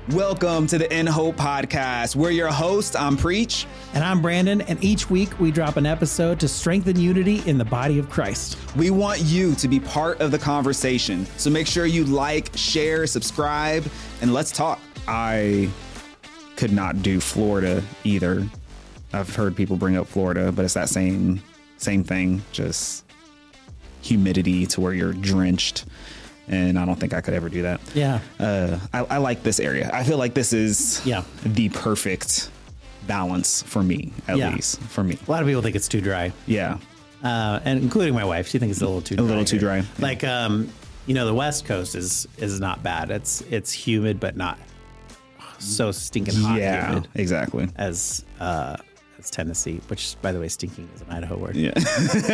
Welcome to the In Hope Podcast. We're your hosts. I'm Preach. And I'm Brandon. And each week we drop an episode to strengthen unity in the body of Christ. We want you to be part of the conversation. So make sure you like, share, subscribe, and let's talk. I could not do Florida either. I've heard people bring up Florida, but it's that same thing, just humidity to where you're drenched. And I don't think I could ever do that. Yeah. I like this area. I feel like this is the perfect balance for me, at least for me. A lot of people think it's too dry. Yeah. And including my wife, she thinks it's a little too dry. A little too dry. Like, the West Coast is not bad. It's humid, but not so stinking hot. Yeah, humid exactly. As Tennessee, which, by the way, stinking is an Idaho word. Yeah.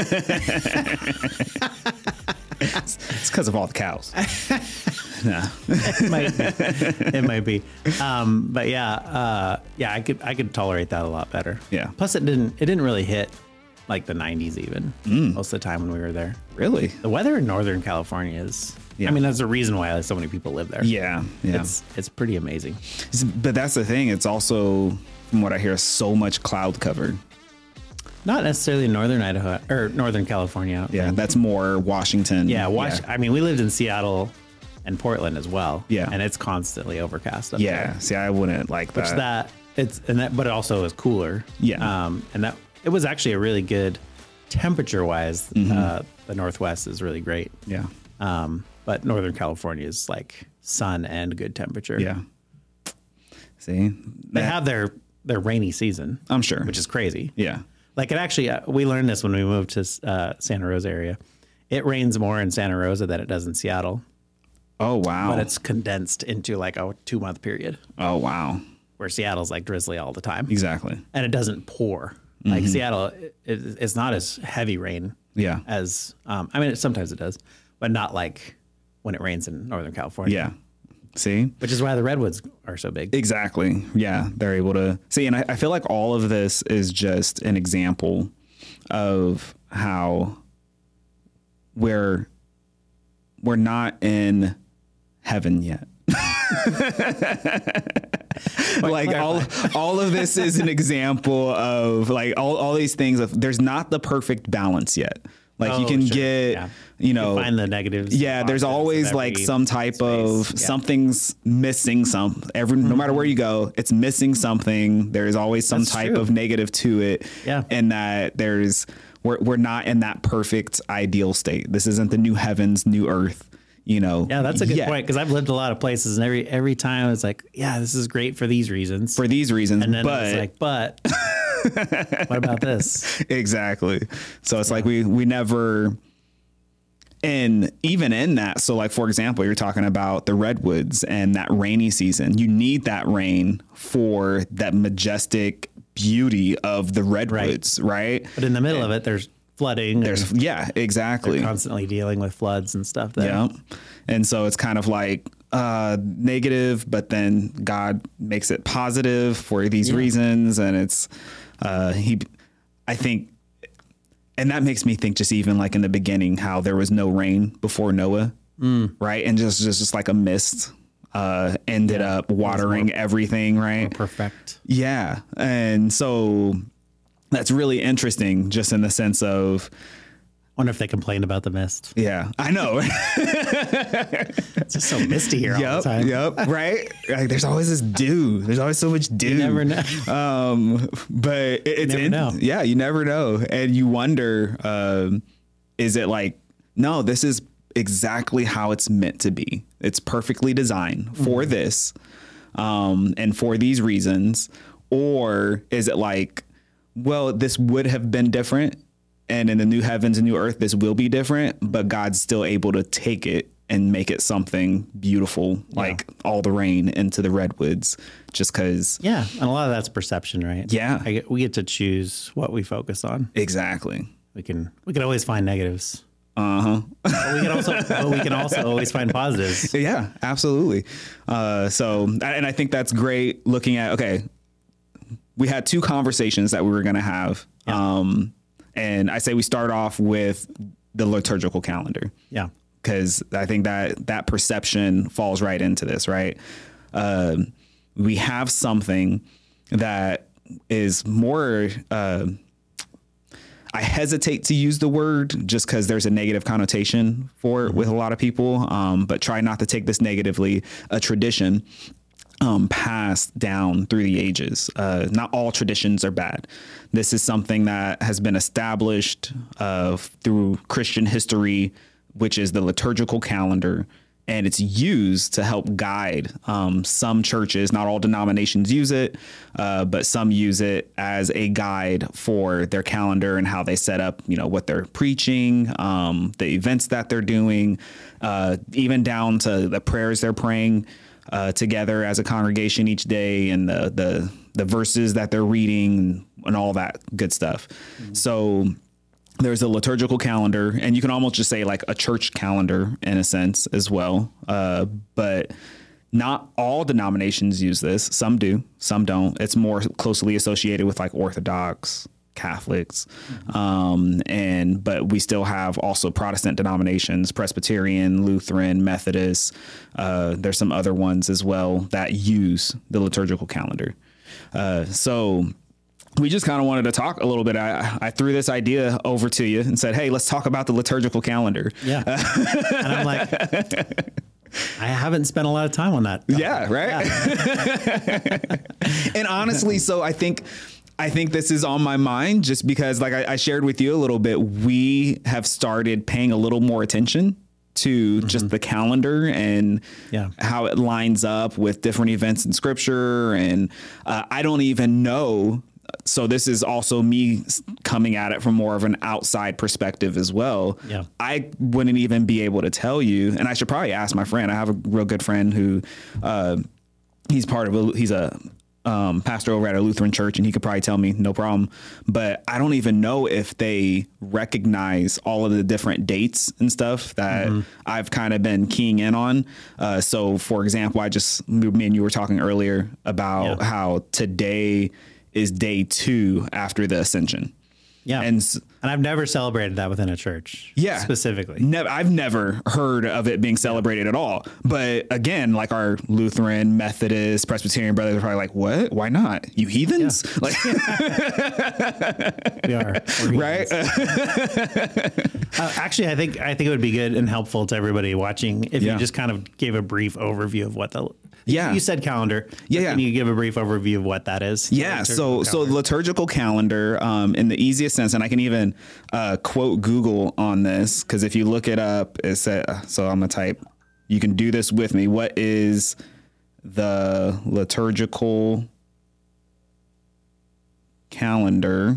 It's because of all the cows. No. It might be. But I could tolerate that a lot better. Yeah. Plus, it didn't really hit like the 90s even most of the time when we were there. Really? The weather in Northern California is. Yeah. I mean, that's the reason why so many people live there. Yeah. It's pretty amazing. But that's the thing. It's also, from what I hear, so much cloud covered. Not necessarily Northern Idaho or Northern California. Yeah, that's more Washington. Yeah, I mean, we lived in Seattle and Portland as well. Yeah, and it's constantly overcast up there. See, I wouldn't like that. But it also is cooler. Yeah, and that it was actually a really good temperature wise. The Northwest is really great. Yeah, but Northern California is like sun and good temperature. Yeah. See, they have their rainy season. I'm sure, which is crazy. Yeah. Like it actually, we learned this when we moved to Santa Rosa area. It rains more in Santa Rosa than it does in Seattle. Oh, wow. But it's condensed into like a 2-month period. Oh, wow. Where Seattle's like drizzly all the time. Exactly. And it doesn't pour. Like Seattle, it's not as heavy rain. Yeah. As, sometimes it does, but not like when it rains in Northern California. Yeah. See? Which is why the redwoods are so big. Exactly. Yeah. They're able to see. And I feel like all of this is just an example of how we're not in heaven yet. Like all of this is an example of like all these things of there's not the perfect balance yet. Like you can get, you find the negatives. Yeah, there's always like some type of something's missing. No matter where you go, it's missing something. There's always some type of negative to it. Yeah, and that we're not in that perfect ideal state. This isn't the new heavens, new earth. Yeah, that's a good point because I've lived a lot of places, and every time it's like, yeah, this is great for these reasons. And then it's like, but. What about this? Exactly. So it's like we never, and even in that. So like, for example, you're talking about the redwoods and that rainy season. You need that rain for that majestic beauty of the redwoods, right? But in the middle of it, there's flooding. Exactly. They're constantly dealing with floods and stuff. Yeah. And so it's kind of like negative, but then God makes it positive for these reasons. And it's, I think, and that makes me think just even like in the beginning, how there was no rain before Noah, right? And just like a mist, ended up watering everything, right? Perfect. Yeah. And so that's really interesting just in the sense of, wonder if they complained about the mist. Yeah, I know. It's just so misty here all the time. Yep, right? Like, there's always this dew. There's always so much dew. You never know. But it's yeah, you never know. And you wonder, is it like, no, this is exactly how it's meant to be. It's perfectly designed for this and for these reasons. Or is it like, well, this would have been different, and in the new heavens and new earth, this will be different, but God's still able to take it and make it something beautiful, like all the rain into the redwoods, just because. Yeah, and a lot of that's perception, right? Yeah, we get to choose what we focus on. Exactly. We can always find negatives. But we can also always find positives. Yeah, absolutely. And I think that's great. Looking at, okay, we had two conversations that we were going to have. Yeah. And I say we start off with the liturgical calendar. Yeah. Because I think that perception falls right into this, right? we have something that is more, I hesitate to use the word just because there's a negative connotation for it with a lot of people, but try not to take this negatively, a tradition passed down through the ages. Not all traditions are bad. This is something that has been established through Christian history, which is the liturgical calendar. And it's used to help guide some churches. Not all denominations use it, but some use it as a guide for their calendar and how they set up, what they're preaching, the events that they're doing, even down to the prayers they're praying together as a congregation each day, and the verses that they're reading and all that good stuff. Mm-hmm. So there's a liturgical calendar, and you can almost just say like a church calendar in a sense as well. But not all denominations use this. Some do, some don't. It's more closely associated with like Orthodox, Catholics. But we still have also Protestant denominations, Presbyterian, Lutheran, Methodist. There's some other ones as well that use the liturgical calendar. So we just kind of wanted to talk a little bit. I threw this idea over to you and said, hey, let's talk about the liturgical calendar. Yeah. And I'm like, I haven't spent a lot of time on that. Yeah, right. Yeah. And honestly, so I think this is on my mind just because, like I shared with you a little bit, we have started paying a little more attention to just the calendar and how it lines up with different events in scripture. And I don't even know. So this is also me coming at it from more of an outside perspective as well. Yeah. I wouldn't even be able to tell you. And I should probably ask my friend. I have a real good friend who he's a pastor over at a Lutheran church, and he could probably tell me no problem. But I don't even know if they recognize all of the different dates and stuff that I've kind of been keying in on. So, for example, me and you were talking earlier about how today is day 2 after the Ascension. Yeah. And I've never celebrated that within a church. Yeah. Specifically. I've never heard of it being celebrated at all. But again, like our Lutheran, Methodist, Presbyterian brothers are probably like, what? Why not? You heathens? Yeah. Like we are. Right? Actually, I think it would be good and helpful to everybody watching if you just kind of gave a brief overview of what you said calendar. Yeah. Can you give a brief overview of what that is? Yeah. So the liturgical calendar, in the easiest sense, and I can even quote Google on this, because if you look it up, it said, so I'm going to type, you can do this with me. What is the liturgical calendar?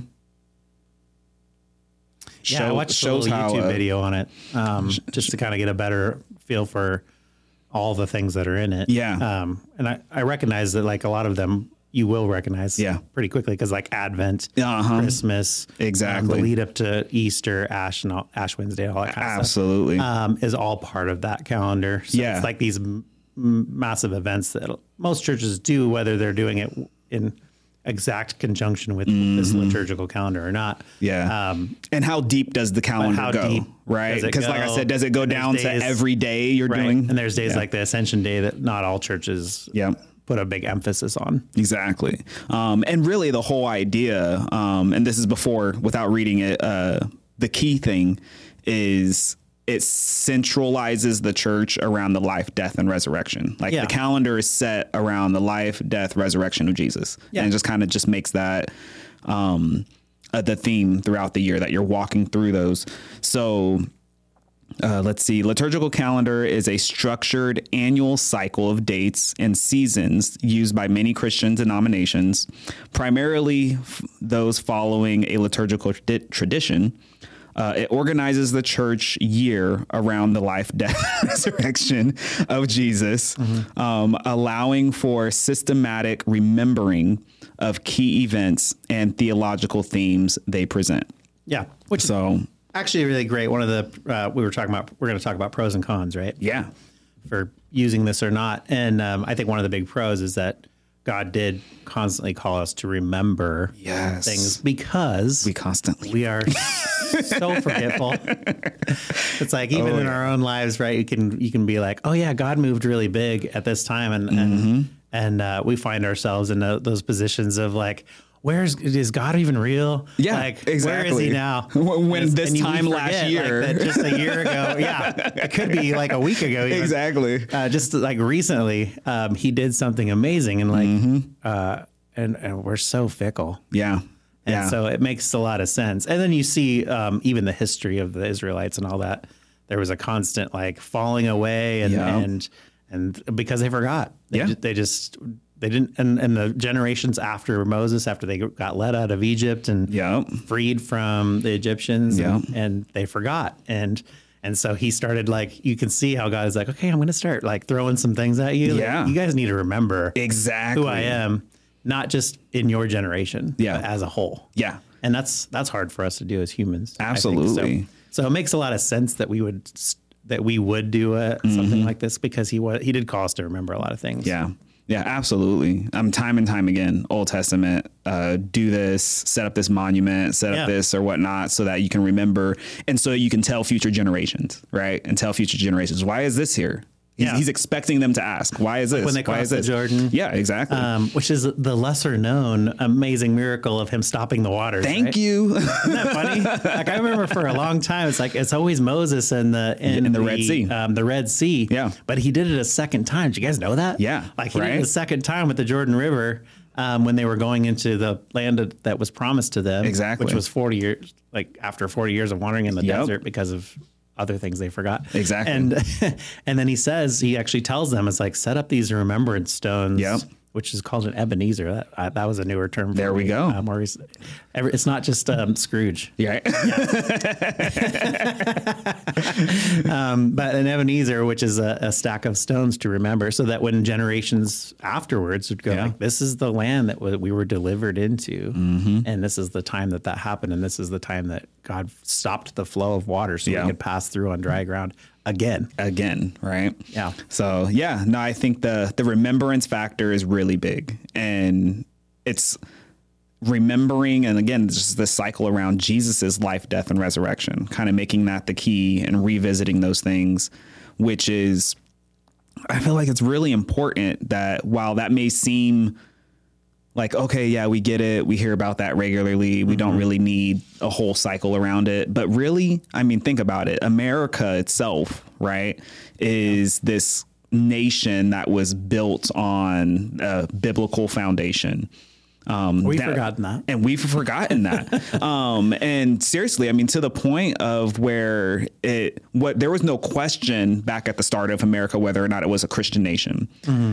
I watched a little YouTube video on it just to kind of get a better feel for all the things that are in it. Yeah. And I recognize that like a lot of them you will recognize pretty quickly, because like Advent, Christmas, exactly, the lead up to Easter, Ash Wednesday, all that kind of stuff, is all part of that calendar. So it's like these massive events that most churches do, whether they're doing it in exact conjunction with this liturgical calendar or not. Yeah. And how deep does the calendar go? Right. Because like I said, does it go down to every day you're doing? And there's days like the Ascension Day that not all churches put a big emphasis on. Exactly. And really the whole idea, and this is without reading it, the key thing is it centralizes the church around the life, death, and resurrection. Like the calendar is set around the life, death, resurrection of Jesus. Yeah. And it just kind of just makes that the theme throughout the year that you're walking through those. So let's see. Liturgical calendar is a structured annual cycle of dates and seasons used by many Christian denominations, primarily those following a liturgical tradition. It organizes the church year around the life, death, resurrection of Jesus, allowing for systematic remembering of key events and theological themes they present. Yeah. Which is actually really great. One of the, we're going to talk about pros and cons, right? Yeah. For using this or not. And I think one of the big pros is that God did constantly call us to remember things, because we are so forgetful. It's like even in our own lives, right? You can be like, oh yeah, God moved really big at this time, and And we find ourselves in those positions of like, is God even real? Yeah, like, exactly. Where is he now? When this time last year, like, just a year ago, it could be like a week ago. Even. Exactly. Just like recently, he did something amazing, and like, and we're so fickle. Yeah. And so it makes a lot of sense. And then you see even the history of the Israelites and all that. There was a constant like falling away, and because they forgot, they didn't, and the generations after Moses, after they got led out of Egypt and freed from the Egyptians, and they forgot. And so he started like, you can see how God is like, okay, I'm going to start like throwing some things at you. Yeah. Like, you guys need to remember exactly who I am, not just in your generation, but as a whole. Yeah. And that's hard for us to do as humans. Absolutely. So it makes a lot of sense that we would do something like this, because he did call us to remember a lot of things. Yeah. Yeah, absolutely. Time and time again, Old Testament, do this, set up this monument, set up this or whatnot, so that you can remember, and so you can tell future generations, right? And tell future generations, why is this here? He's expecting them to ask, why is this? When they cross the Jordan. Yeah, exactly. Which is the lesser known amazing miracle of him stopping the waters. Thank you. Isn't that funny? Like, I remember for a long time, it's always Moses and the Red Sea. The Red Sea. Yeah. But he did it a second time. Did you guys know that? Yeah. Like, he did it a second time with the Jordan River when they were going into the land that was promised to them. Exactly. Which was 40 years, like after 40 years of wandering in the desert because of other things they forgot. Exactly. And then he actually tells them, it's like, set up these remembrance stones, which is called an Ebenezer. That was a newer term. There we go. It's not just Scrooge. Right. But an Ebenezer, which is a stack of stones to remember, so that when generations afterwards would go, like, this is the land that we were delivered into, and this is the time that happened, and this is the time that God stopped the flow of water so we could pass through on dry ground again, right? Yeah. So I think the remembrance factor is really big, and it's remembering, and again, just the cycle around Jesus's life, death, and resurrection, kind of making that the key and revisiting those things, which is, I feel like it's really important that while that may seem like, okay, yeah, we get it, we hear about that regularly, we don't really need a whole cycle around it, but really, I mean, think about it. America itself, right, is this nation that was built on a biblical foundation. We've forgotten that. And we've forgotten that. And seriously, I mean, to the point of where there was no question back at the start of America whether or not it was a Christian nation.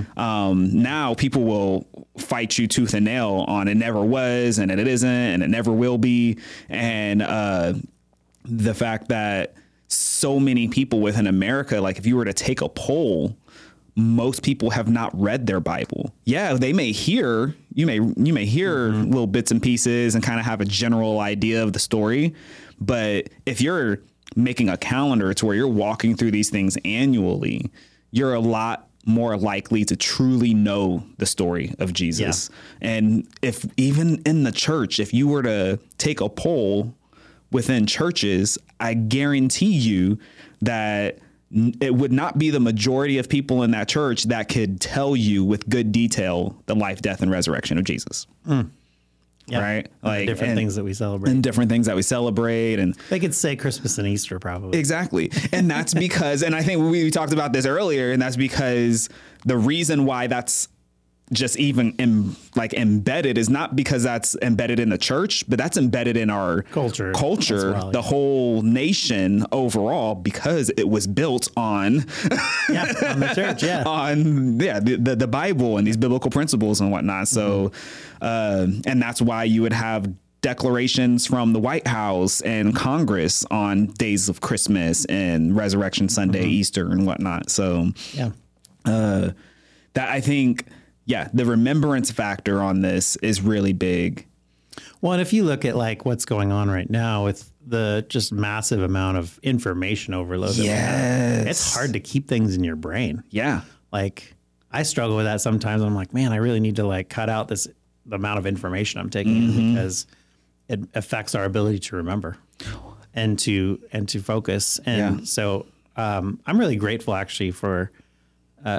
Now people will fight you tooth and nail on it never was, and it isn't, and it never will be. And the fact that so many people within America, like if you were to take a poll, most people have not read their Bible. Yeah, they may hear, you may hear little bits and pieces and kind of have a general idea of the story. But if you're making a calendar to where you're walking through these things annually, you're a lot more likely to truly know the story of Jesus. Yeah. And if even in the church, if you were to take a poll within churches, I guarantee you that it would not be the majority of people in that church that could tell you with good detail the life, death, and resurrection of Jesus. Yeah. Right? Like different things that we celebrate. And different things that we celebrate. And they could say Christmas and Easter probably. Exactly. And that's because, and I think we talked about this earlier, and that's because the reason why that's just even embedded is not because that's embedded in the church, but that's embedded in our culture, well, the whole nation overall, because it was built on, on the church, on the Bible and these biblical principles and whatnot. So, and that's why you would have declarations from the White House and Congress on days of Christmas and Resurrection Sunday, Easter and whatnot. So, that I think. Yeah, the remembrance factor on this is really big. Well, and if you look at like what's going on right now with the just massive amount of information overload, it's hard to keep things in your brain. Yeah. Like I struggle with that sometimes. I'm like, man, I really need to like cut out the amount of information I'm taking in, because it affects our ability to remember and to focus. And so I'm really grateful actually for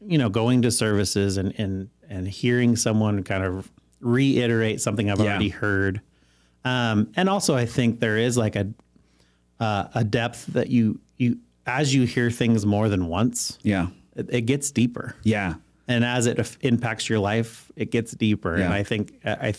going to services and hearing someone kind of reiterate something I've already heard. And also I think there is like a depth that you, as you hear things more than once, it gets deeper. Yeah. And as it impacts your life, it gets deeper. Yeah. And I think,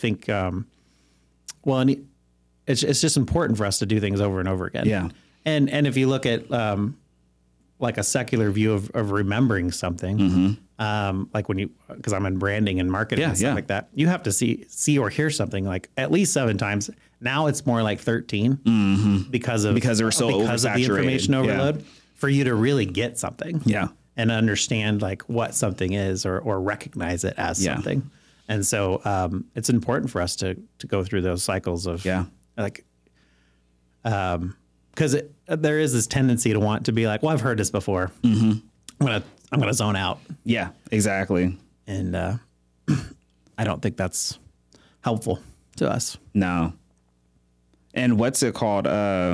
and it's just important for us to do things over and over again. Yeah. And if you look at, like a secular view of remembering something, like because I'm in branding and marketing and stuff like that, you have to see or hear something like at least 7 times. Now it's more like 13 because of the information overload for you to really get something. Yeah. And understand like what something is or recognize it as something. And so it's important for us to go through those cycles of like, because there is this tendency to want to be like, well, I've heard this before. I'm gonna zone out. Yeah, exactly. And I don't think that's helpful to us. No. And what's it called?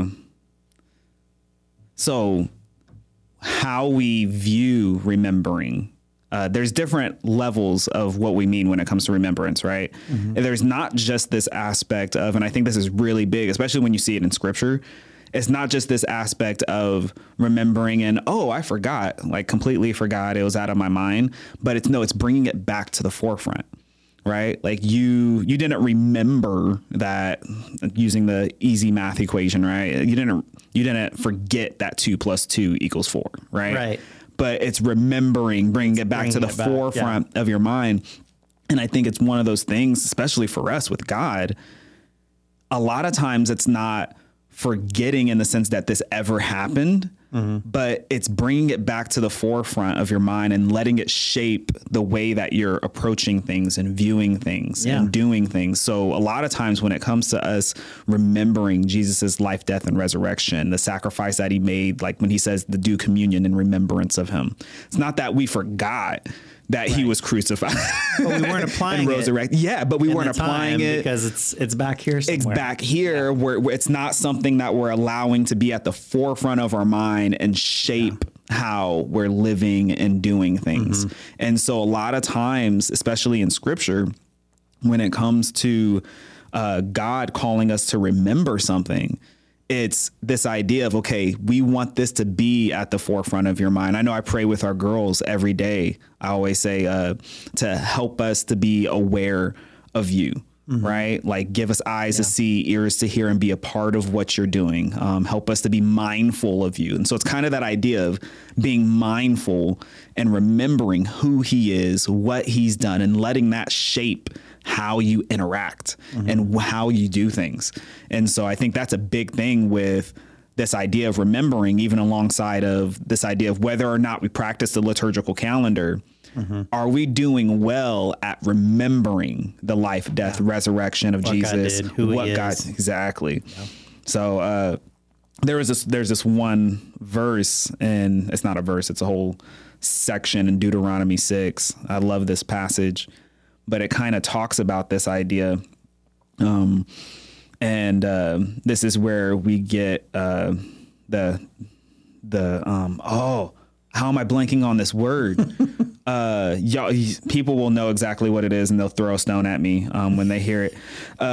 So how we view remembering. There's different levels of what we mean when it comes to remembrance, right? And there's not just this aspect of, and I think this is really big, especially when you see it in scripture. It's not just this aspect of remembering and, oh, I forgot, like completely forgot. It was out of my mind. But it's bringing it back to the forefront, right? Like you didn't remember that, using the easy math equation, right? You didn't forget that 2 + 2 = 4, right? Right. But it's remembering, bringing it back to the forefront of your mind. And I think it's one of those things, especially for us with God, a lot of times it's not forgetting in the sense that this ever happened, but it's bringing it back to the forefront of your mind and letting it shape the way that you're approaching things and viewing things and doing things. So a lot of times when it comes to us remembering Jesus's life, death, and resurrection, the sacrifice that he made, like when he says to do communion in remembrance of him, it's not that we forgot that he was crucified. But we weren't applying and resurrected. Yeah, but we weren't applying it because it's back here somewhere. It's back here where it's not something that we're allowing to be at the forefront of our mind and shape how we're living and doing things. And so a lot of times, especially in scripture, when it comes to God calling us to remember something, it's this idea of, okay, we want this to be at the forefront of your mind. I know I pray with our girls every day. I always say to help us to be aware of you, right? Like give us eyes to see, ears to hear, and be a part of what you're doing. Help us to be mindful of you. And so it's kind of that idea of being mindful and remembering who he is, what he's done, and letting that shape how you interact and how you do things. And so I think that's a big thing with this idea of remembering, even alongside of this idea of whether or not we practice the liturgical calendar. Are we doing well at remembering the life, death, resurrection of Jesus? God did, exactly. Yeah. So there's this one verse, and it's not a verse, it's a whole section in Deuteronomy 6. I love this passage, but it kind of talks about this idea. And this is where we get how am I blanking on this word? Y'all, people will know exactly what it is and they'll throw a stone at me when they hear it.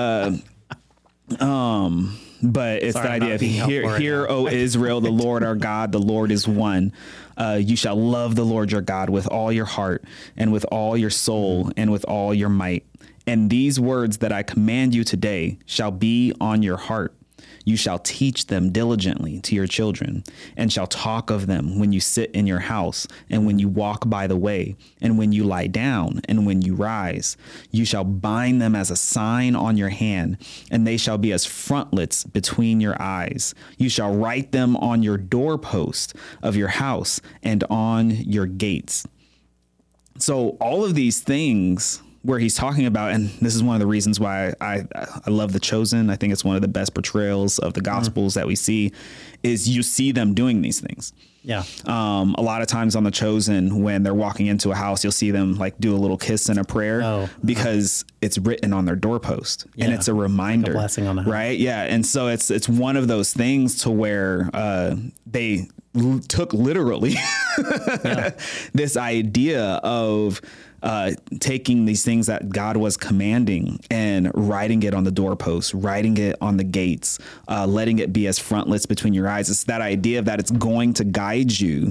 But it's the idea of hear, O Israel, the Lord our God, the Lord is one. You shall love the Lord your God with all your heart and with all your soul and with all your might. And these words that I command you today shall be on your heart. You shall teach them diligently to your children, and shall talk of them when you sit in your house, and when you walk by the way, and when you lie down, and when you rise. You shall bind them as a sign on your hand, and they shall be as frontlets between your eyes. You shall write them on your doorpost of your house and on your gates. So all of these things where he's talking about, and this is one of the reasons why I love The Chosen. I think it's one of the best portrayals of the Gospels that we see, is you see them doing these things. Yeah. A lot of times on The Chosen, when they're walking into a house, you'll see them like do a little kiss and a prayer because it's written on their doorpost and it's a reminder, like a blessing on the house. Right? Yeah. And so it's one of those things to where they took literally this idea of taking these things that God was commanding and writing it on the doorposts, writing it on the gates, letting it be as frontlets between your eyes. It's that idea of that it's going to guide you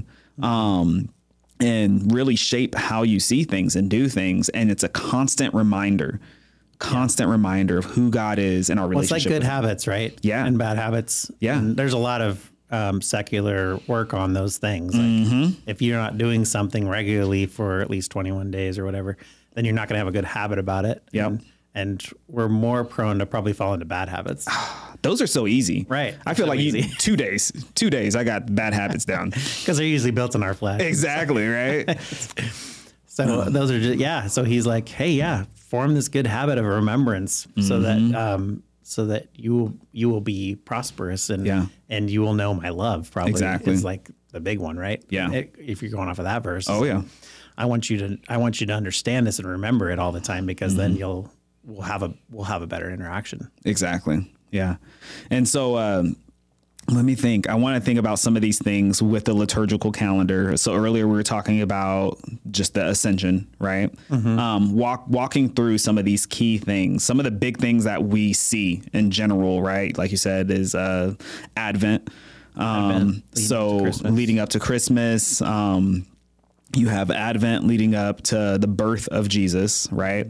and really shape how you see things and do things. And it's a constant reminder of who God is in our relationship. Well, it's like good habits, right? Yeah. And bad habits. Yeah. And there's a lot of secular work on those things. Like if you're not doing something regularly for at least 21 days or whatever, then you're not going to have a good habit about it. Yep. And we're more prone to probably fall into bad habits. Those are so easy. Right. I feel like 2 days, I got bad habits down. Because they're usually built in our flesh. Exactly. Right. So those are just, so he's like, hey, form this good habit of remembrance so that you will be prosperous and you will know my love. Probably is like the big one, right? Yeah. If you're going off of that verse. Oh yeah. I want you to understand this and remember it all the time, because then we'll have a better interaction. Exactly. Yeah. And so let me think. I want to think about some of these things with the liturgical calendar. So earlier we were talking about just the ascension, right? Walking through some of these key things, some of the big things that we see in general, right? Like you said, is Advent. Leading up to Christmas, you have Advent leading up to the birth of Jesus, right?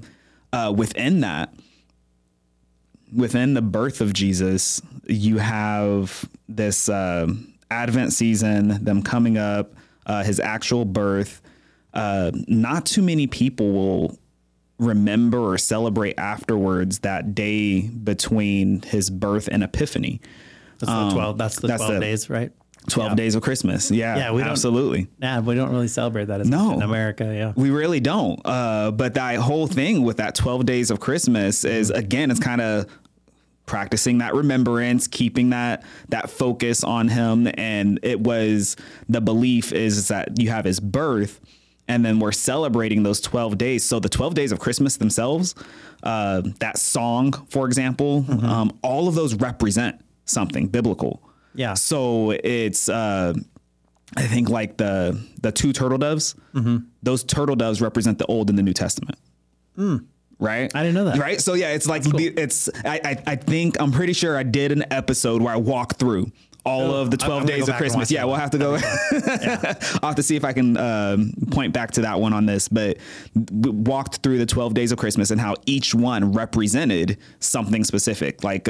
Within the birth of Jesus, you have this Advent season, them coming up, his actual birth. Not too many people will remember or celebrate afterwards that day between his birth and Epiphany. That's the 12 days, right? 12 days of Christmas. Yeah, absolutely. We don't really celebrate that as much in America. Yeah, we really don't. But that whole thing with that 12 days of Christmas is, again, it's kind of practicing that remembrance, keeping that focus on him. And it was, the belief is that you have his birth and then we're celebrating those 12 days. So the 12 days of Christmas themselves, that song, for example, all of those represent something biblical. Yeah. So it's, I think like the two turtle doves, those turtle doves represent the Old and the New Testament. Right. I didn't know that. Right. So yeah, it's like, cool. I think I'm pretty sure I did an episode where I walked through all of the 12 days of Christmas. Yeah. We'll have to go. I'll have to see if I can point back to that one on this, but we walked through the 12 days of Christmas and how each one represented something specific. Like,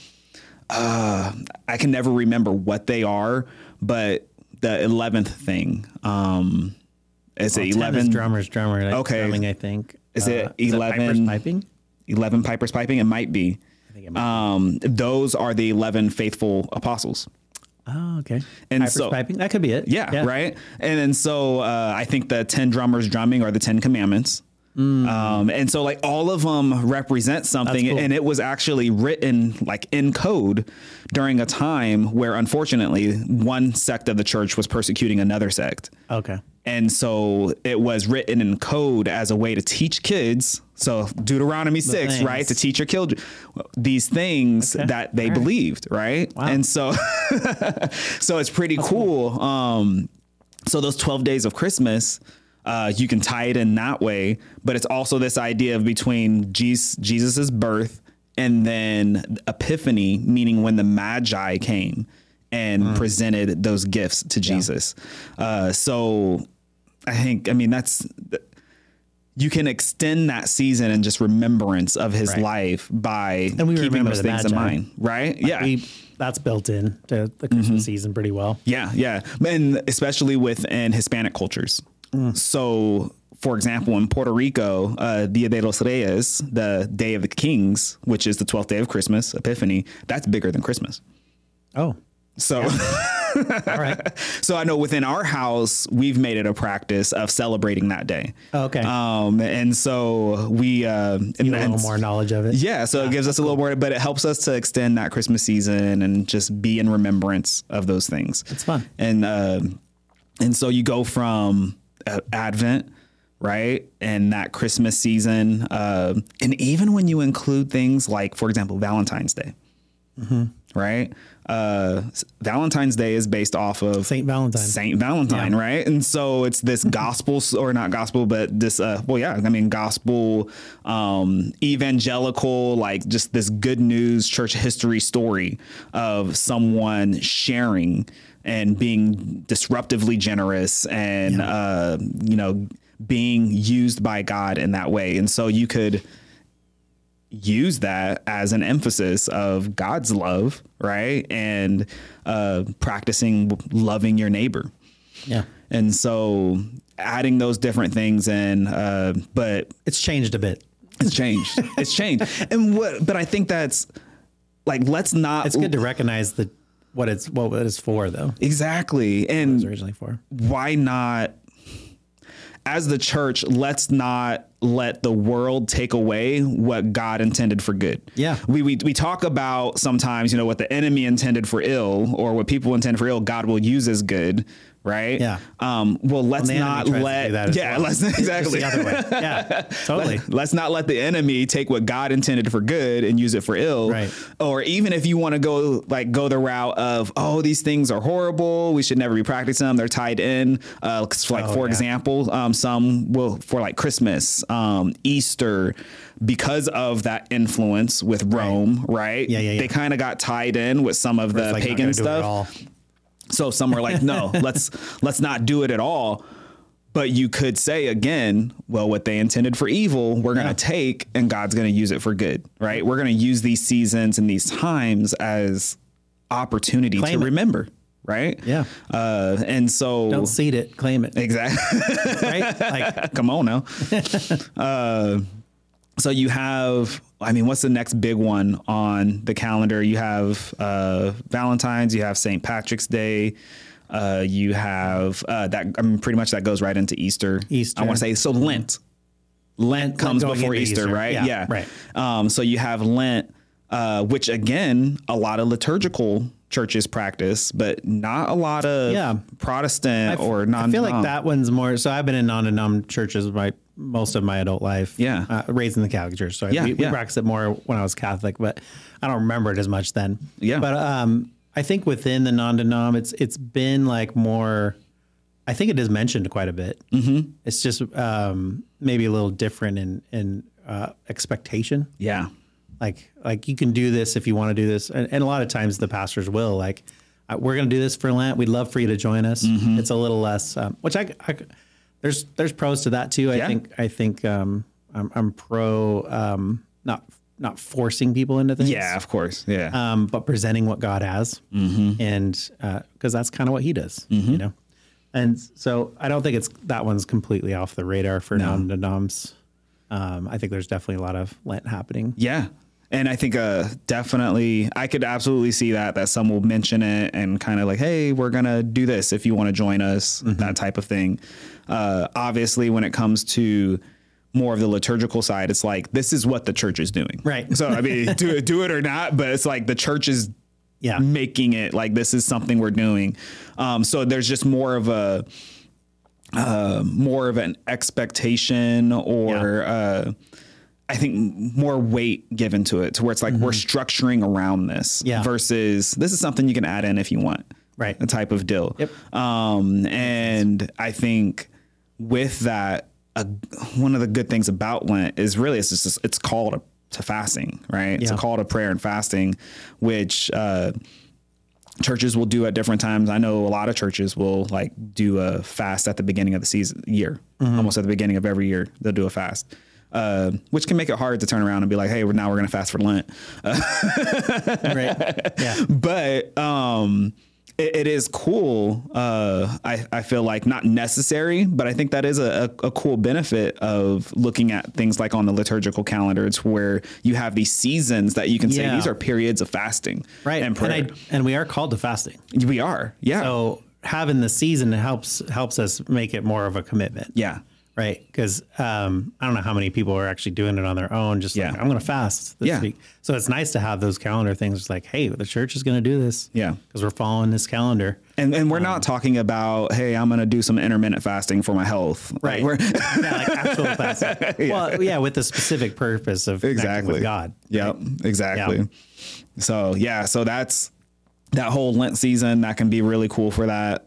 I can never remember what they are, but the 11th thing, is it 11 drummers, okay. Drumming, I think. Is it 11 piping? 11 pipers piping? It might be. I think it might be. Those are the 11 faithful apostles. Oh, okay. And pipers piping, that could be it. Yeah. Right. And then so I think the 10 drummers drumming are the 10 commandments. And so like all of them represent something, cool. And it was actually written like in code during a time where unfortunately one sect of the church was persecuting another sect. Okay. And so it was written in code as a way to teach kids. So Deuteronomy 6, right? To teach your children these things that they believed. Right. Wow. And so, so it's pretty cool. So those 12 days of Christmas, you can tie it in that way, but it's also this idea of between Jesus's birth and then Epiphany, meaning when the Magi came and presented those gifts to Jesus. So that's, you can extend that season and just remembrance of his life by keeping those things in mind. Right. Yeah. That's built in to the Christmas season pretty well. Yeah. Yeah. And especially within Hispanic cultures. So, for example, in Puerto Rico, Dia de los Reyes, the Day of the Kings, which is the 12th day of Christmas, Epiphany, that's bigger than Christmas. Oh. So, all right. So I know within our house, we've made it a practice of celebrating that day. Oh, okay. And so we, a little more knowledge of it. Yeah. So it gives us a little more, but it helps us to extend that Christmas season and just be in remembrance of those things. It's fun. And so you go from Advent, right? And that Christmas season. And even when you include things like, for example, Valentine's Day, right? Valentine's Day is based off of Saint Valentine, right? And so it's this gospel, or not gospel, but this, gospel, evangelical, like just this good news church history story of someone sharing and being disruptively generous and, being used by God in that way. And so you could use that as an emphasis of God's love, right? And practicing loving your neighbor. Yeah. And so adding those different things in, but it's changed a bit. It's changed. But I think that's like, let's not. It's good to recognize what it is for, though. Exactly. And what it was originally for. Why not? As the church, let's not let the world take away what God intended for good. Yeah. We talk about sometimes, what the enemy intended for ill, or what people intend for ill, God will use as good. Right. Yeah. Well, let's not let. Yeah. Well. Let's exactly. The other way. Yeah. Totally. Let's not let the enemy take what God intended for good and use it for ill. Right. Or even if you want to go the route of, these things are horrible, we should never be practicing them, they're tied in. For example, some will for like Christmas, Easter, because of that influence with Rome. Right. Yeah. They kind of got tied in with some of the pagan stuff. So some were like, no, let's not do it at all. But you could say again, well, what they intended for evil, we're going to take, and God's going to use it for good, right? We're going to use these seasons and these times as opportunity to remember, right? Yeah. And so don't seed it, claim it. Exactly. Right? Like, come on now. So you have, what's the next big one on the calendar? You have Valentine's, you have St. Patrick's Day, you have that. Pretty much that goes right into Easter. I want to say, so Lent. Lent comes before Easter, right? Yeah. Right. So you have Lent, which again, a lot of liturgical churches practice, but not a lot of Protestant or non. I feel like that one's more. So I've been in non-denom churches most of my adult life. Yeah. Raised in the Catholic Church. So we practiced it more when I was Catholic, but I don't remember it as much then. Yeah. But I think within the non-denom, it's been like more. I think it is mentioned quite a bit. Mm-hmm. It's just maybe a little different in expectation. Yeah. Like you can do this if you want to do this. And a lot of times the pastors will we're going to do this for Lent. We'd love for you to join us. Mm-hmm. It's a little less, which there's pros to that too. I think I'm pro, not forcing people into things. Yeah, of course. Yeah. But presenting what God has, and cause that's kind of what he does, And so I don't think that one's completely off the radar for non-denoms. I think there's definitely a lot of Lent happening. Yeah. And I think definitely I could absolutely see that some will mention it and kind of like, hey, we're going to do this if you want to join us, that type of thing. Obviously, when it comes to more of the liturgical side, it's like, this is what the church is doing. Right. So, do it or not, but it's like the church is making it like this is something we're doing. So there's just more of an expectation or I think more weight given to it, to where it's like we're structuring around this versus this is something you can add in if you want, right? The type of deal. Yep. And I think with that, one of the good things about Lent is really it's called to fasting, right? It's a call to prayer and fasting, which churches will do at different times. I know a lot of churches will do a fast at the beginning of the year, almost at the beginning of every year, they'll do a fast. Which can make it hard to turn around and be like, hey, now we're going to fast for Lent. Right. Yeah. But it is cool. I feel like not necessary, but I think that is a cool benefit of looking at things like on the liturgical calendar. It's where you have these seasons that you can say these are periods of fasting. Right. And prayer. And we are called to fasting. We are. Yeah. So having the season helps us make it more of a commitment. Yeah. Right. Because I don't know how many people are actually doing it on their own. Just like, I'm going to fast this week. So it's nice to have those calendar things like, hey, the church is going to do this. Yeah. Because we're following this calendar. And we're not talking about, hey, I'm going to do some intermittent fasting for my health. Right. Like like actual fasting. Well, with the specific purpose of connecting with God. Yep. Right? Exactly. Yeah. So, so that's that whole Lent season. That can be really cool for that.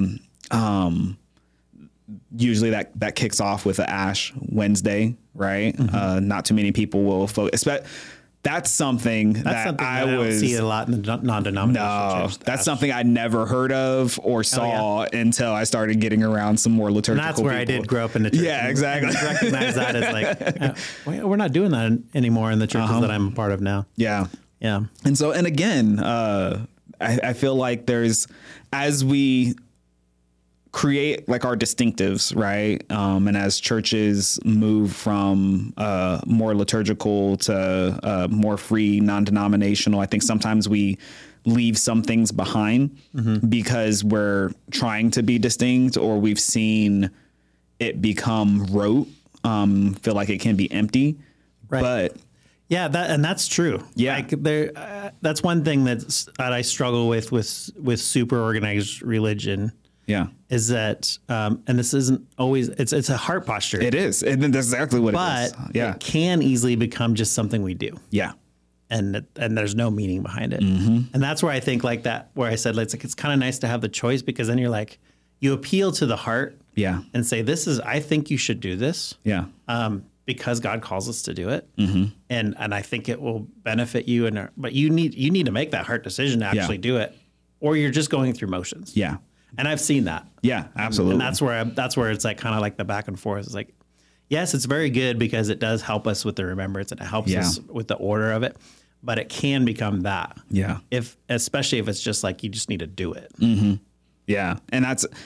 Usually that kicks off with a Ash Wednesday, right? Mm-hmm. Not too many people will focus. That's something that I don't see a lot in the non-denominational church. That's something I never heard of or saw until I started getting around some more liturgical And that's where people. I did grow up in the church. Yeah, exactly. I recognize that as like, we're not doing that anymore in the churches that I'm a part of now. Yeah. Yeah. And again, I feel like as we create like our distinctives, right? And as churches move from more liturgical to more free, non-denominational, I think sometimes we leave some things behind because we're trying to be distinct, or we've seen it become rote, feel like it can be empty. Right. But that's true. Yeah. Like that's one thing that I struggle with super organized religion. Yeah. Is that, and this isn't always, it's a heart posture. It is. And that's exactly what it is. But it can easily become just something we do. Yeah. And there's no meaning behind it. Mm-hmm. And that's where I think like that, where I said, it's kind of nice to have the choice, because then you're like, you appeal to the heart. Yeah. And say, I think you should do this. Yeah. Because God calls us to do it. Mm-hmm. And I think it will benefit you. But you need to make that heart decision to actually do it, or you're just going through motions. Yeah. And I've seen that. Yeah, absolutely. And that's where it's like kind of like the back and forth. It's like, yes, it's very good because it does help us with the remembrance and it helps us with the order of it, but it can become that. Yeah. Especially if it's just like, you just need to do it. Mm-hmm. Yeah. And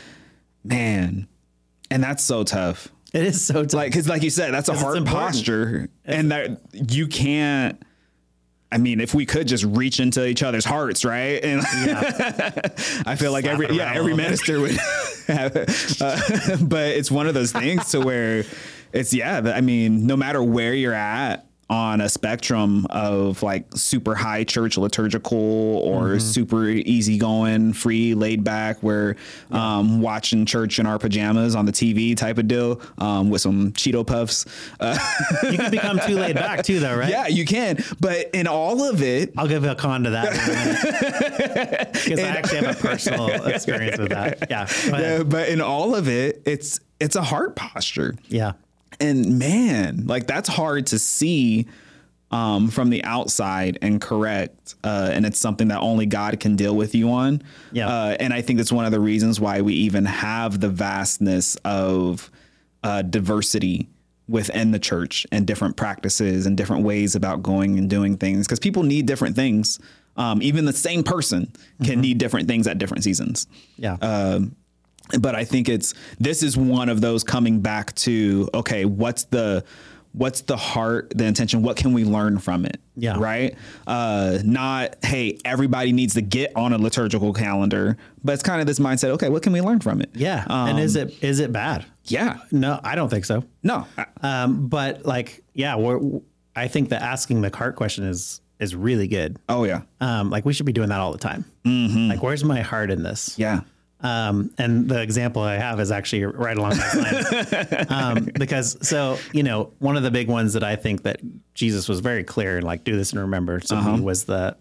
that's so tough. It is so tough. Because like you said, that's a heart posture, and that you can't. I mean, if we could just reach into each other's hearts, right? And I feel like every minister would have it. But it's one of those things to where it's, I mean, no matter where you're at on a spectrum of like super high church liturgical or super easygoing, free, laid back, we're watching church in our pajamas on the TV type of deal with some Cheeto Puffs. You can become too laid back too, though, right? Yeah, you can. But in all of it, I'll give a con to that because I actually have a personal experience with that. Yeah, but in all of it, it's a heart posture. Yeah. And man, like that's hard to see from the outside and correct. And it's something that only God can deal with you on. Yeah. And I think that's one of the reasons why we even have the vastness of diversity within the church and different practices and different ways about going and doing things, because people need different things. Even the same person can need different things at different seasons. Yeah. But I think this is one of those coming back to, okay, what's the heart, the intention? What can we learn from it? Yeah. Right. Not, hey, everybody needs to get on a liturgical calendar, but it's kind of this mindset. Okay, what can we learn from it? Yeah. And is it bad? Yeah. No, I don't think so. No. But like, I think that asking the heart question is really good. Oh yeah. Like we should be doing that all the time. Mm-hmm. Like, where's my heart in this? Yeah. And the example I have is actually right along those lines. Because one of the big ones that I think that Jesus was very clear and like, do this and remember to me was the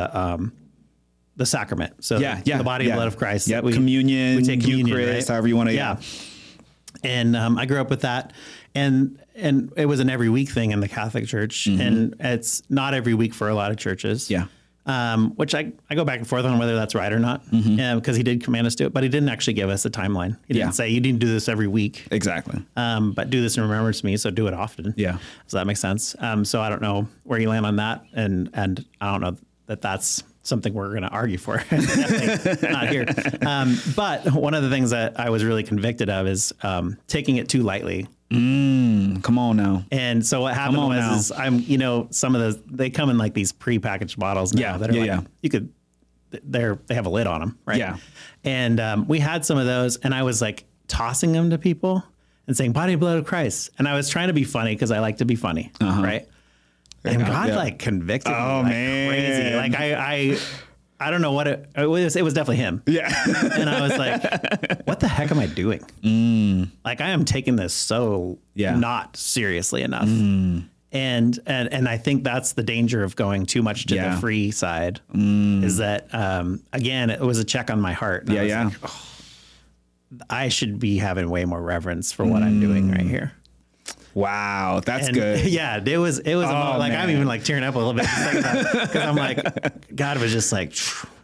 sacrament. So the body and blood of Christ. Yep. Communion, we take communion, Eucharist, right? however you want to. Yeah. And I grew up with that, and it was an every week thing in the Catholic Church, and it's not every week for a lot of churches. Yeah. Which I go back and forth on whether that's right or not, because he did command us to do it, but he didn't actually give us a timeline. He didn't say you need to do this every week. Exactly. But do this in remembrance of me, so do it often. Yeah. So that makes sense. So I don't know where you land on that, and I don't know that that's something we're going to argue for. Definitely not here. But one of the things that I was really convicted of is taking it too lightly. Come on now. And so what happened was some of they come in like these prepackaged bottles now that are you could, they have a lid on them. Right. Yeah. And we had some of those, and I was like tossing them to people, and saying body and blood of Christ. And I was trying to be funny because I like to be funny. Right. And God like convicted me like crazy. Like I don't know what it was definitely him. Yeah. And I was like, what the heck am I doing? Like I am taking this so not seriously enough. And I think that's the danger of going too much to the free side is that, again, it was a check on my heart. And I was like, oh, I should be having way more reverence for what I'm doing right here. That's good. Yeah, it was a moment, like I'm even like tearing up a little bit because I'm like, God was just like,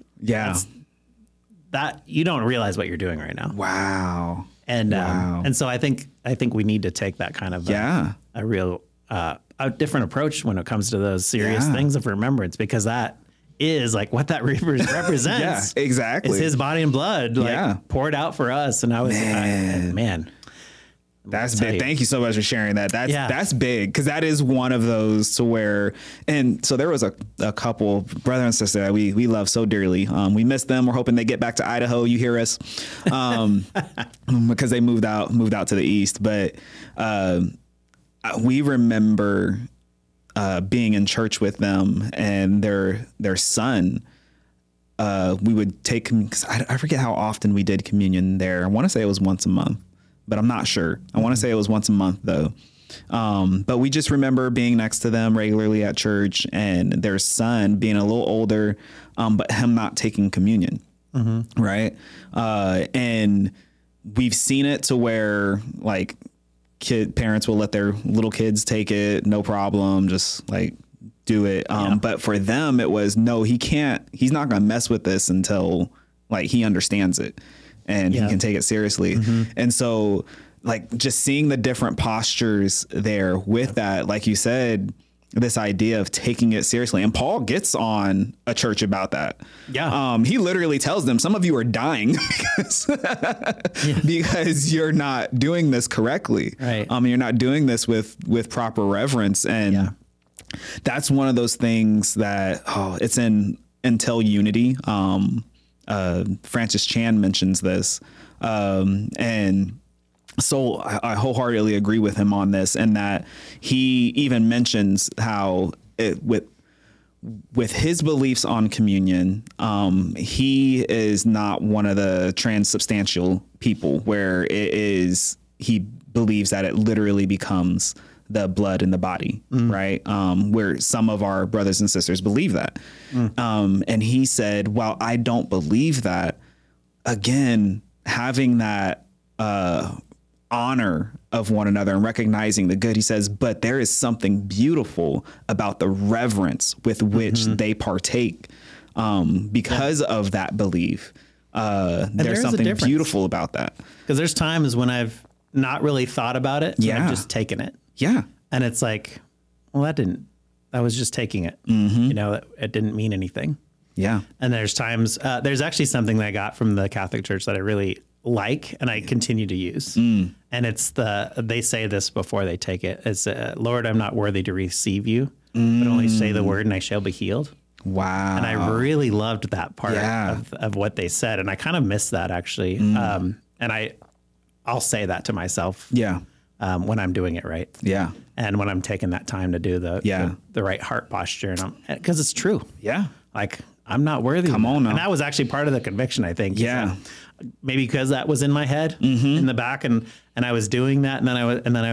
that you don't realize what you're doing right now. Wow. And so I think we need to take that kind of a real a different approach when it comes to those serious things of remembrance, because that is like what that represents. Exactly. It's his body and blood like poured out for us. And I was man. That's big. Thank you so much for sharing that. That's big, because that is one of those to where, and so there was a couple, brother and sister that we love so dearly. We miss them. We're hoping they get back to Idaho. You hear us, because they moved out to the east. But we remember being in church with them and their son. We would take, because I forget how often we did communion there. I want to say it was once a month, but I'm not sure. I want to say it was once a month though. But we just remember being next to them regularly at church, and their son being a little older, but him not taking communion. Right. And we've seen it to where like parents will let their little kids take it. No problem. Just like do it. But for them, it was, no, he's not going to mess with this until like he understands it and he can take it seriously. And so like just seeing the different postures there with that, like you said, this idea of taking it seriously. And Paul gets on a church about that. He literally tells them, some of you are dying because you're not doing this correctly. Right. You're not doing this with proper reverence. And that's one of those things that, it's in Until Unity. Francis Chan mentions this. And so I wholeheartedly agree with him on this, and that he even mentions how with his beliefs on communion, he is not one of the transubstantial people where he believes that it literally becomes the blood in the body, right? Where some of our brothers and sisters believe that. And he said, while I don't believe that, again, having that honor of one another and recognizing the good, he says, but there is something beautiful about the reverence with which they partake because of that belief. There's something beautiful about that. Because there's times when I've not really thought about it. I've just taken it. And it's like, well, that was just taking it. You know, it didn't mean anything. And there's times, there's actually something that I got from the Catholic Church that I really like, and I continue to use. And it's they say this before they take it. It's, Lord, I'm not worthy to receive you, but only say the word and I shall be healed. Wow. And I really loved that part of what they said. And I kind of missed that actually. And I'll say that to myself. When I'm doing it right. And when I'm taking that time to do the right heart posture, and because it's true. Like I'm not worthy. Come on now. And that was actually part of the conviction, I think. Maybe because that was in my head in the back, and I was doing that, and then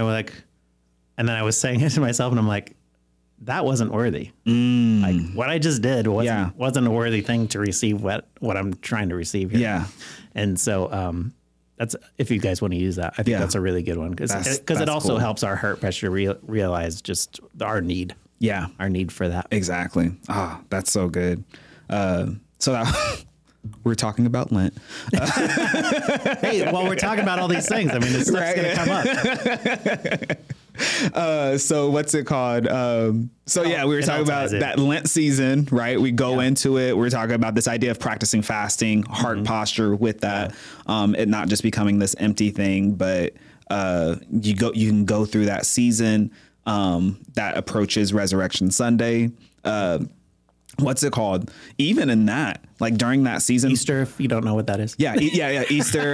I was saying it to myself, and I'm like, that wasn't worthy. Like what I just did wasn't a worthy thing to receive what I'm trying to receive here. And so that's, if you guys want to use that, I think that's a really good one, because it also helps our heart pressure realize just our need. Our need for that. Exactly. That's so good. So that we're talking about Lent. Hey, well, we're talking about all these things. I mean, this stuff's going to come up. So what's it called? We were talking about that Lent season, right? We go into it. We're talking about this idea of practicing fasting, heart posture with that, it not just becoming this empty thing, but you can go through that season that approaches Resurrection Sunday. what's it called? Even in that, like during that season, Easter, if you don't know what that is. Yeah. Easter.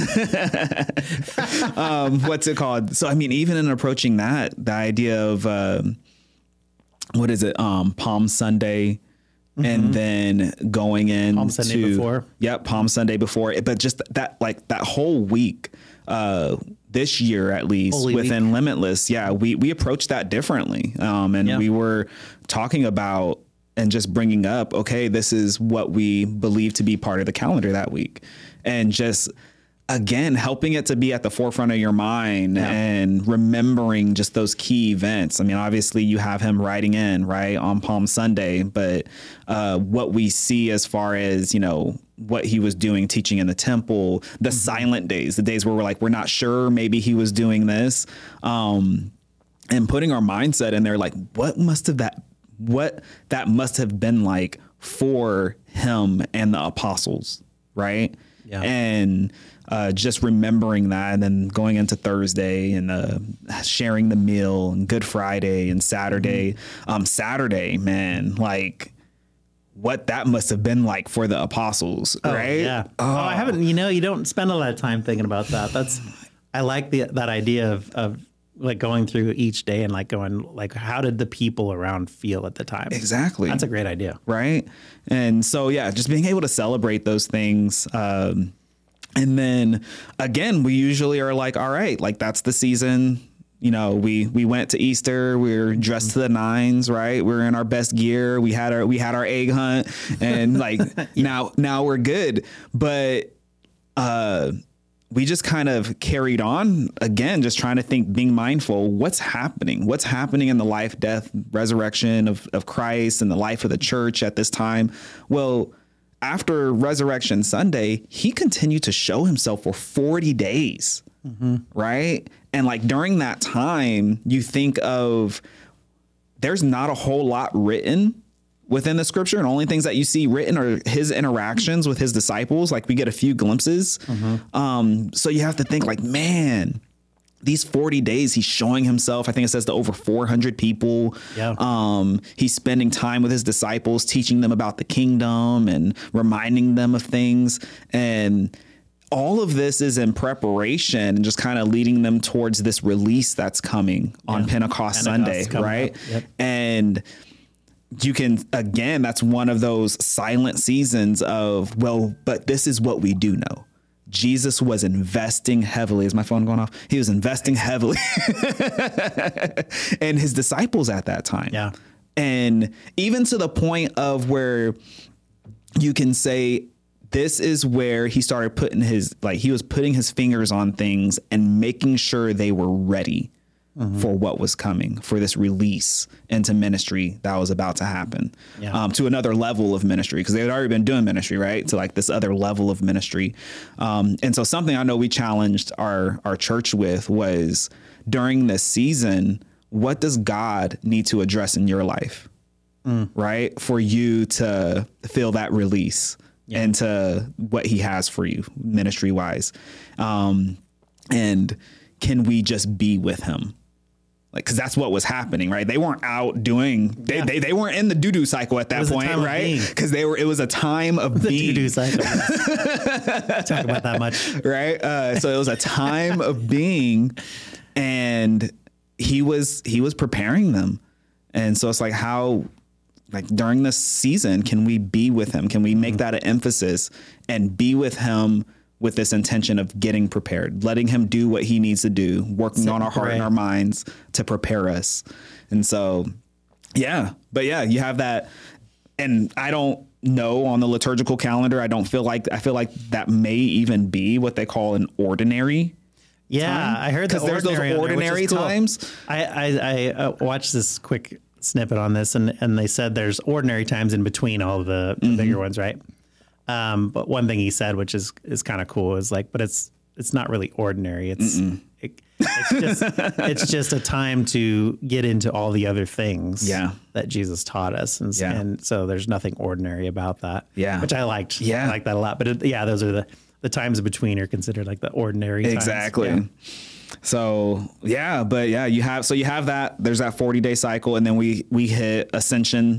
What's it called? So, I mean, even in approaching that, the idea of, what is it? Palm Sunday. Mm-hmm. And then going in Palm Sunday before. Yep. Palm Sunday before. But just that, like that whole week, this year, at least Holy within week. Limitless. Yeah. We approached that differently. And we were talking about and just bringing up, okay, this is what we believe to be part of the calendar that week. And just, again, helping it to be at the forefront of your mind and remembering just those key events. I mean, obviously you have him riding in, right, on Palm Sunday, but what we see as far as, you know, what he was doing, teaching in the temple, the silent days, the days where we're like, we're not sure, maybe he was doing this, and putting our mindset in there, like, what that must have been like for him and the apostles, right? Yeah. And just remembering that, and then going into Thursday and sharing the meal, and Good Friday and Saturday. Saturday, man, like what that must have been like for the apostles, right? Yeah. I haven't. You don't spend a lot of time thinking about that. I like that idea of like going through each day and like going like, how did the people around feel at the time? Exactly. That's a great idea. Right. And so, yeah, just being able to celebrate those things. And then again, we usually are like, all right, like that's the season. You know, we went to Easter, we were dressed to the nines, right? We were in our best gear. We had our egg hunt, and like now we're good. But, we just kind of carried on again, just trying to think, being mindful, what's happening in the life, death, resurrection of Christ and the life of the church at this time. Well, after Resurrection Sunday, he continued to show himself for 40 days, right? And like during that time, you think of, there's not a whole lot written within the scripture, and only things that you see written are his interactions with his disciples. Like we get a few glimpses. So you have to think like, man, these 40 days he's showing himself. I think it says to over 400 people. Yeah. He's spending time with his disciples, teaching them about the kingdom and reminding them of things. And all of this is in preparation and just kind of leading them towards this release that's coming on Pentecost Sunday, right? Yep. And you can, again, that's one of those silent seasons of, well, but this is what we do know. Jesus was investing heavily. Is my phone going off? He was investing heavily in his disciples at that time. Yeah. And even to the point of where you can say, this is where he started putting he was putting his fingers on things and making sure they were ready for what was coming, for this release into ministry that was about to happen, to another level of ministry, because they had already been doing ministry, right? To like this other level of ministry. And so something I know we challenged our church with was, during this season, what does God need to address in your life, right? For you to feel that release into what he has for you ministry wise. And can we just be with him? Like, cause that's what was happening, right? They weren't out doing, they weren't in the doo-doo cycle at that point, right? Cause it was a time of being. Doo-doo cycle. Talk about that much. Right. So it was a time of being, and he was preparing them. And so it's like, how, like during this season, can we be with him? Can we make that an emphasis and be with him with this intention of getting prepared, letting him do what he needs to do, working on our heart and our minds to prepare us. And so, but you have that. And I don't know, on the liturgical calendar, I feel like that may even be what they call an ordinary. Yeah. Time. I heard that there's those ordinary times. Cool. I watched this quick snippet on this, and they said there's ordinary times in between all of the bigger ones, right? But one thing he said, which is kind of cool, is like, but it's not really ordinary. It's just a time to get into all the other things that Jesus taught us. And so there's nothing ordinary about that. Yeah. Which I liked. Yeah. I like that a lot. But those are the times in between are considered like the ordinary times. Exactly. Yeah. So, you have that, there's that 40-day cycle, and then we hit Ascension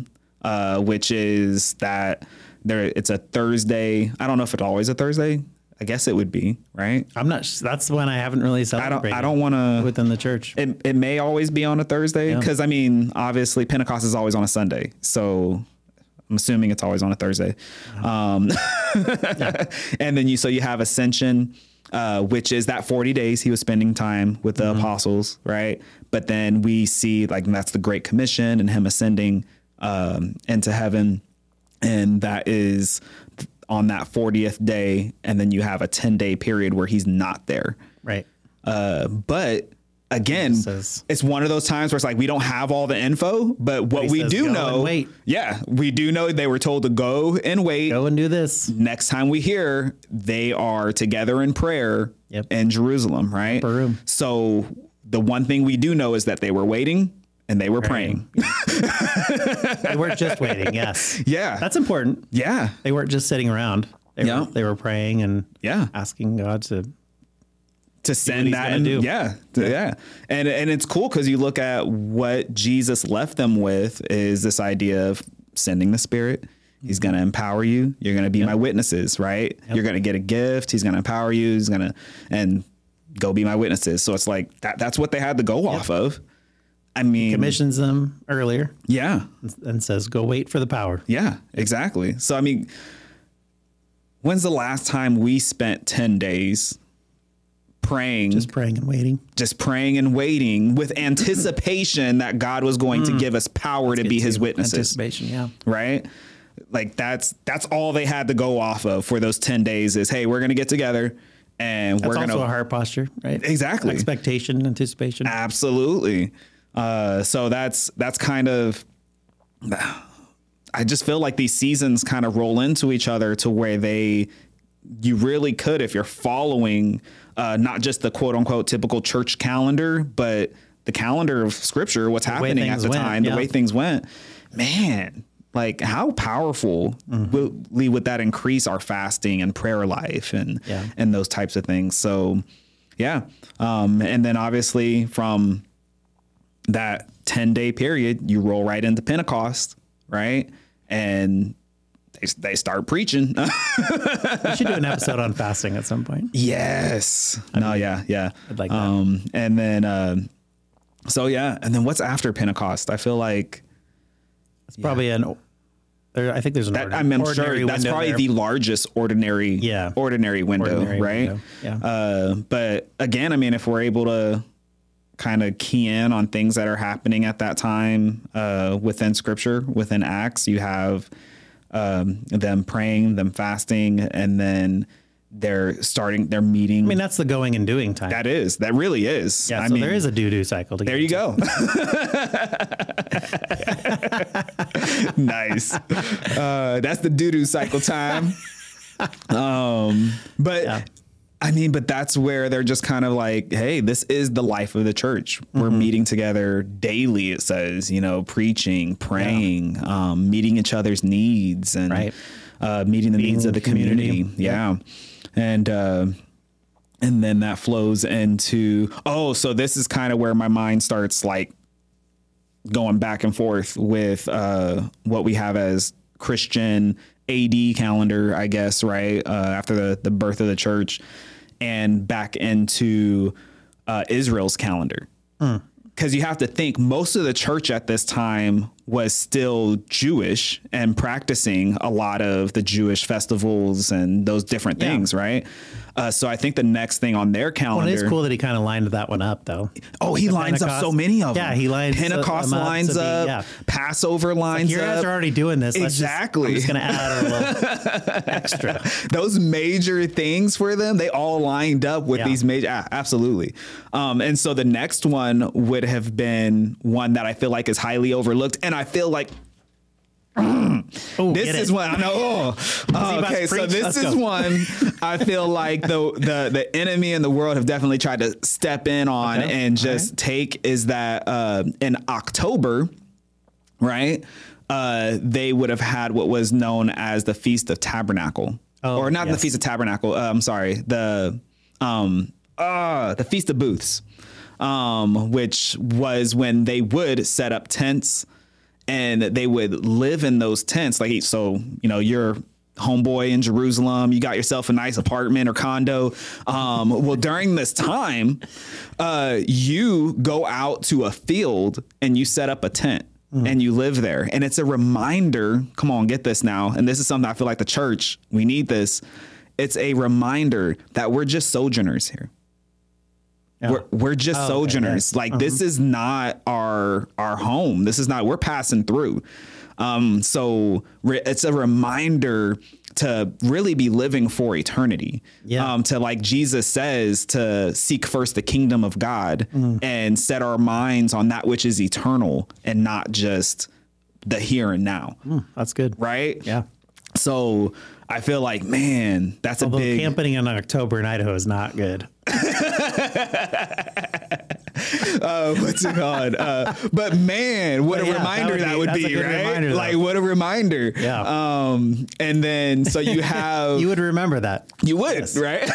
which is that it's a Thursday. I don't know if it's always a Thursday. I guess it would be, right? I'm not. That's when I haven't really celebrated. I don't want to within the church. It may always be on a Thursday because I mean, obviously Pentecost is always on a Sunday, so I'm assuming it's always on a Thursday. And then you have Ascension, which is that 40 days he was spending time with the apostles, right? But then we see that's the Great Commission and him ascending into heaven, and that is on that 40th day, and then you have a 10-day period where he's not there. Right. But again, it's one of those times where it's we don't have all the info, but what we do know, we do know they were told to go and wait. Go and do this. Next time we hear, they are together in prayer in Jerusalem, right? Barum. So the one thing we do know is that they were waiting and they were praying. They weren't just waiting. Yes. Yeah. That's important. Yeah. They weren't just sitting around. They were praying and asking God to send that. And yeah. And it's cool because you look at what Jesus left them with is this idea of sending the Spirit. He's going to empower you. You're going to be my witnesses, right? You're going to get a gift. He's going to empower you. He's going to go be my witnesses. So it's that's what they had to go off of. I mean, he commissions them earlier. Yeah. And says, go wait for the power. Yeah, exactly. So, I mean, when's the last time we spent 10 days praying? Just praying and waiting with anticipation that God was going to give us power to be his witnesses. Anticipation, yeah. Right? That's all they had to go off of for those 10 days is, hey, we're going to get together. And we're going to also a heart posture, right? Exactly. Expectation, anticipation. Absolutely. So that's kind of, I just feel like these seasons kind of roll into each other to where you really could, if you're following, not just the quote unquote typical church calendar, but the calendar of Scripture, what's happening at the time, the way things went, man, how powerful would that increase our fasting and prayer life and those types of things. So, and then obviously from that 10-day period, you roll right into Pentecost, right? And they start preaching. We should do an episode on fasting at some point. Yes. I'd like that. And then, and then what's after Pentecost? I feel like it's probably I think there's an I'm sure that's probably the largest ordinary window, right? Yeah. But again, I mean, if we're able to kind of key in on things that are happening at that time within Scripture, within Acts, you have them praying, them fasting, and then they're meeting. I mean, that's the going and doing time. That really is. Yeah, so there is a do cycle to get there you go. Nice. That's the do cycle time. But I mean, but that's where they're just kind of hey, this is the life of the church. We're meeting together daily, it says, preaching, praying, meeting each other's needs and meeting the needs of the community. Yeah. And then that flows into, so this is kind of where my mind starts going back and forth with what we have as Christian AD calendar, I guess, right? After the birth of the church. And back into Israel's calendar. Because you have to think most of the church at this time was still Jewish and practicing a lot of the Jewish festivals and those different things, right? So I think the next thing on their calendar. Well, it's cool that he kind of lined that one up, though. Oh, he lines up so many of them. Yeah, he lines Pentecost lines up. Passover lines up. You guys are already doing this. Exactly. I'm just going to add a little extra. Those major things for them, they all lined up with these major. Absolutely. And so the next one would have been one that I feel like is highly overlooked. And I feel like this is one I know. Okay, so this is one I feel like the enemy and the world have definitely tried to step in on and just take is that in October, right? They would have had what was known as the Feast of Tabernacle, or not the Feast of Tabernacle. I'm sorry, the Feast of Booths, which was when they would set up tents and they would live in those tents. Like, so, you know, you're homeboy in Jerusalem, you got yourself a nice apartment or condo. Well, during this time, you go out to a field and you set up a tent. And you live there. And it's a reminder. Come on, get this now. And this is something I feel like the church, we need this. It's a reminder that we're just sojourners here. Yeah. We're just sojourners. Okay, yes. Like this is not our home. This is not, we're passing through. So it's a reminder to really be living for eternity. Yeah. To, like Jesus says, to seek first the kingdom of God and set our minds on that which is eternal and not just the here and now. That's good. Right? Yeah. So I feel like, man, that's Although a big camping in October in Idaho is not good. What's it called? But man, what a reminder that would be, right? Reminder, like what a reminder. Yeah. And then so you have you would remember that. You would, yes. Right?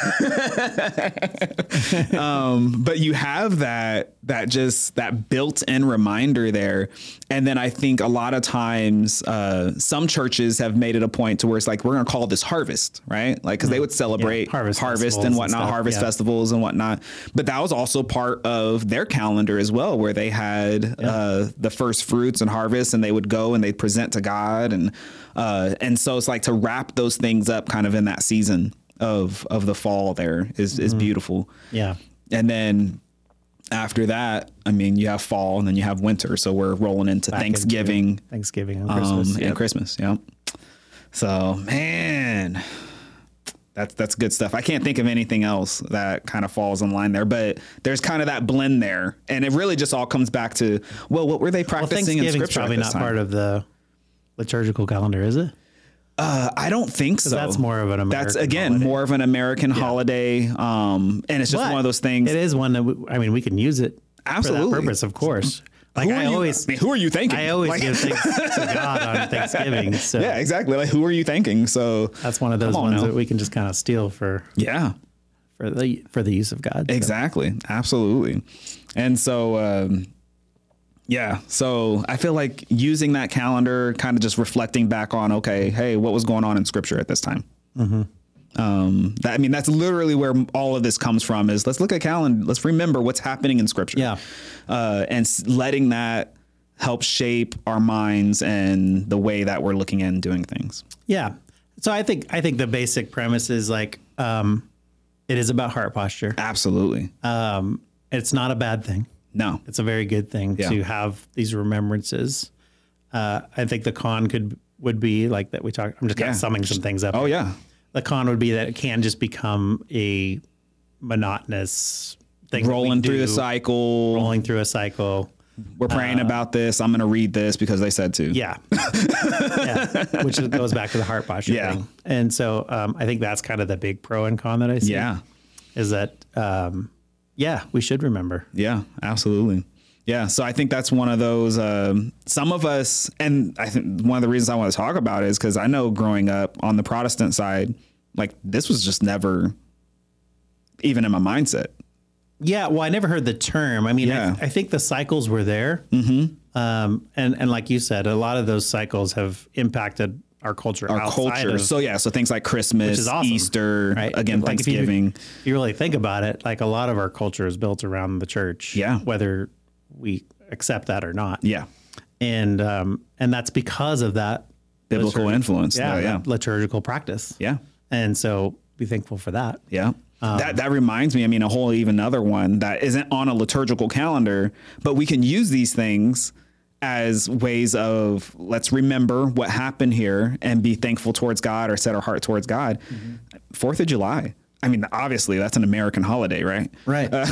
But you have that built-in reminder there. And then I think a lot of times some churches have made it a point to where it's like, we're going to call this harvest, right? Like, because they would celebrate harvest and whatnot, harvest festivals and whatnot. But that was also part of their calendar as well, where they had the first fruits and harvest, and they would go and they'd present to God. And so it's like to wrap those things up kind of in that season of the fall there is beautiful. Yeah. And then after that, I mean, you have fall and then you have winter. So we're rolling into Thanksgiving and Christmas. And Christmas. Yeah. So, man, that's good stuff. I can't think of anything else that kind of falls in line there, but there's kind of that blend there. And it really just all comes back to, well, what were they practicing in Scripture? Probably not part of the liturgical calendar, is it? I don't think so. That's more of an American That's, again, holiday. more of an American holiday. And it's just one of those things. It is one that, we can use it absolutely for that purpose, of course. Like who are you thanking? I always give thanks to God on Thanksgiving. So yeah, exactly. Like, who are you thanking? So that's one of those ones that we can just kind of steal for the use of God. Exactly. So. Absolutely. And so, so I feel like using that calendar, kind of just reflecting back on, okay, hey, what was going on in Scripture at this time? Mm-hmm. That's literally where all of this comes from, is let's look at calendar. Let's remember what's happening in Scripture. Yeah. And letting that help shape our minds and the way that we're looking at and doing things. Yeah. So I think the basic premise is like, it is about heart posture. Absolutely. It's not a bad thing. No, it's a very good thing to have these remembrances. I think the con would be like that. I'm just kind of summing some things up. Oh yeah. The con would be that it can just become a monotonous thing. Rolling through a cycle. We're praying about this. I'm going to read this because they said to. Yeah. Which goes back to the heart posture thing. And so I think that's kind of the big pro and con that I see. Yeah. Is that, we should remember. Yeah, absolutely. Yeah. So I think that's one of those, some of us, and I think one of the reasons I want to talk about it is because I know growing up on the Protestant side, like this was just never even in my mindset. Yeah. Well, I never heard the term. I mean, I think the cycles were there. Mm-hmm. And like you said, a lot of those cycles have impacted our culture. So things like Christmas, which is awesome, Easter, right? Again, like Thanksgiving. If you really think about it, like a lot of our culture is built around the church. Yeah. Whether we accept that or not. Yeah. And that's because of that biblical influence. Yeah. Liturgical practice. Yeah. And so be thankful for that. Yeah. That reminds me, a whole even other one that isn't on a liturgical calendar, but we can use these things as ways of, let's remember what happened here and be thankful towards God or set our heart towards God. 4th of July. Obviously that's an American holiday, right? Right. But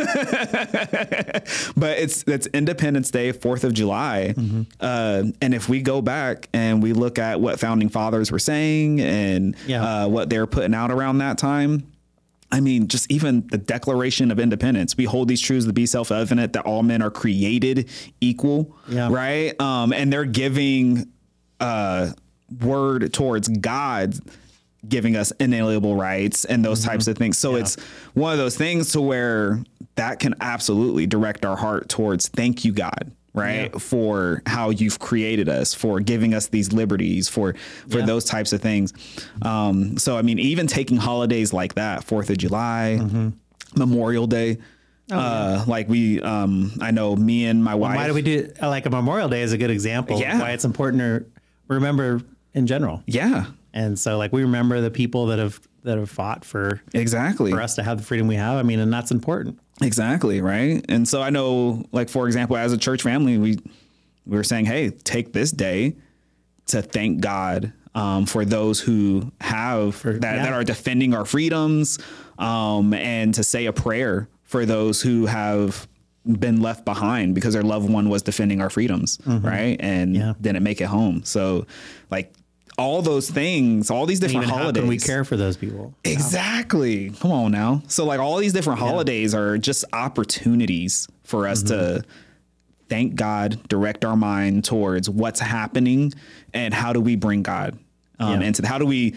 it's Independence Day, 4th of July. Mm-hmm. And if we go back and we look at what founding fathers were saying and what they're putting out around that time, just even the Declaration of Independence, we hold these truths to be self-evident that all men are created equal, right? And they're giving word towards God giving us inalienable rights and those types of things. So it's one of those things to where that can absolutely direct our heart towards thank you, God, right? Yeah. For how you've created us, for giving us these liberties, for those types of things. So, I mean, even taking holidays like that, 4th of July, Memorial Day, like we, I know me and my wife. Why do we do like a Memorial Day is a good example of why it's important to remember in general. Yeah. And so like we remember the people that have fought for us to have the freedom we have. I mean, and that's important. Exactly. Right. And so I know, like, for example, as a church family, we were saying, hey, take this day to thank God for those who have that are defending our freedoms, and to say a prayer for those who have been left behind because their loved one was defending our freedoms. Right. And didn't make it home. So like all those things, all these different holidays. How can we care for those people? Exactly. Come on now. So like all these different holidays are just opportunities for us to thank God, direct our mind towards what's happening and how do we bring God into how do we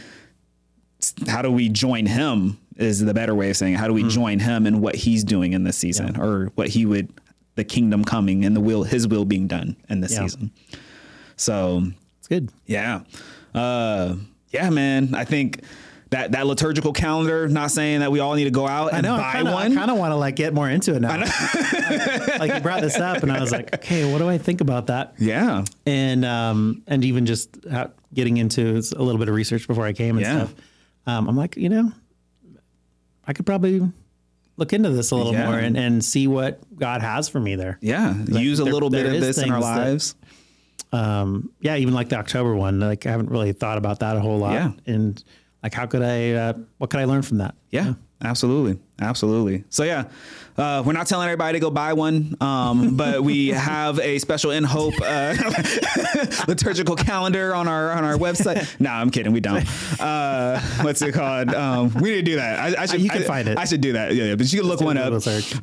join him is the better way of saying it. How do we join him in what he's doing in this season or what the kingdom coming and his will being done in this season. So it's good. Yeah. Man, I think that liturgical calendar, not saying that we all need to go out and buy one. I kind of want to like get more into it now. Like you brought this up and I was like, okay, what do I think about that? Yeah. And even just getting into a little bit of research before I came and stuff. I'm like, I could probably look into this a little more and see what God has for me there. Yeah. Use a little bit of this in our lives. Even like the October one, like I haven't really thought about that a whole lot. Yeah. And like, what could I learn from that? Yeah, absolutely. Absolutely. So we're not telling everybody to go buy one. But we have a special In Hope, liturgical calendar on our website. No, I'm kidding. We don't. What's it called? We need to do that. I should, you can find it. I should do that. Yeah. But you can look one up. Search.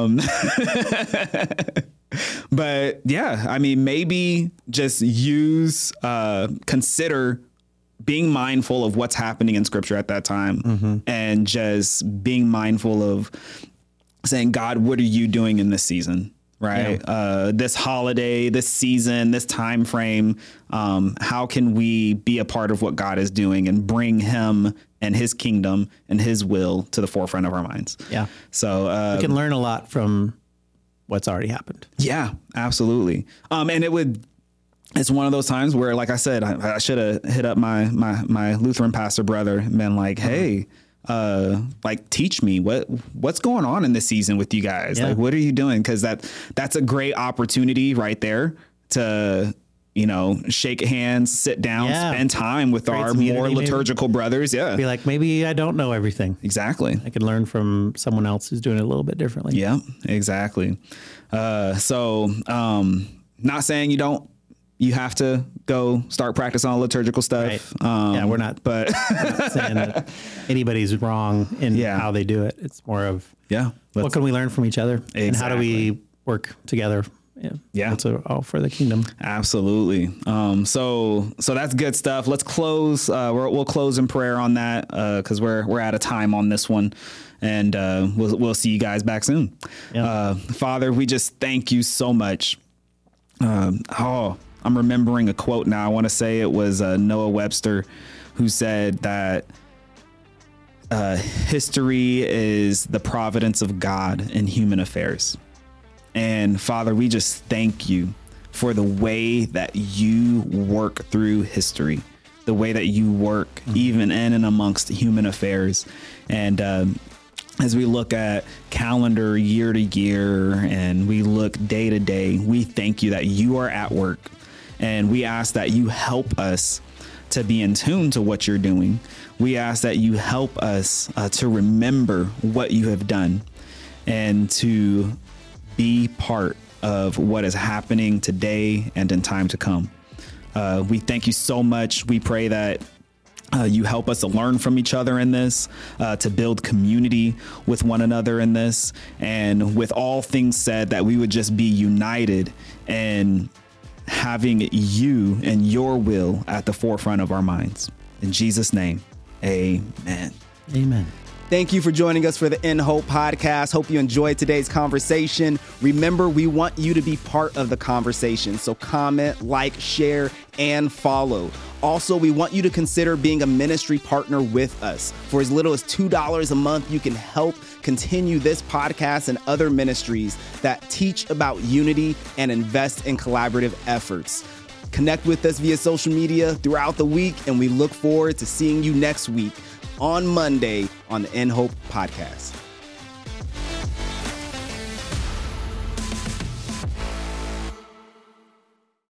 But I mean, maybe just consider being mindful of what's happening in scripture at that time and just being mindful of saying, God, what are you doing in this season? Right. Yeah. This holiday, this season, this time frame. How can we be a part of what God is doing and bring him and his kingdom and his will to the forefront of our minds? Yeah. So we can learn a lot from what's already happened. Yeah, absolutely. And it's one of those times where, like I said, I should have hit up my Lutheran pastor brother and been like, hey, like teach me what's going on in this season with you guys. Like, what are you doing? Cause that's a great opportunity right there to, shake hands, sit down, spend time with our more liturgical brothers. Yeah. Be like, maybe I don't know everything. Exactly. I could learn from someone else who's doing it a little bit differently. Yeah, exactly. So not saying you have to go start practicing on liturgical stuff. Right. We're not saying that anybody's wrong in how they do it. It's more of, what can we learn from each other? Exactly. And how do we work together? Yeah. All for the kingdom. Absolutely. So that's good stuff. Let's close. We'll close in prayer on that, cause we're out of time on this one, and, we'll see you guys back soon. Yeah. Father, we just thank you so much. I'm remembering a quote now. I want to say it was Noah Webster who said that history is the providence of God in human affairs. And Father, we just thank you for the way that you work through history, the way that you work even in and amongst human affairs. And as we look at calendar year to year and we look day to day, we thank you that you are at work. And we ask that you help us to be in tune to what you're doing. We ask that you help us to remember what you have done and to be part of what is happening today and in time to come. We thank you so much. We pray that you help us to learn from each other in this, to build community with one another in this. And with all things said, that we would just be united and having you and your will at the forefront of our minds. In Jesus' name, amen. Amen. Thank you for joining us for the In Hope podcast. Hope you enjoyed today's conversation. Remember, we want you to be part of the conversation. So comment, like, share, and follow. Also, we want you to consider being a ministry partner with us. For as little as $2 a month, you can help continue this podcast and other ministries that teach about unity and invest in collaborative efforts. Connect with us via social media throughout the week, and we look forward to seeing you next week on Monday on the In Hope podcast.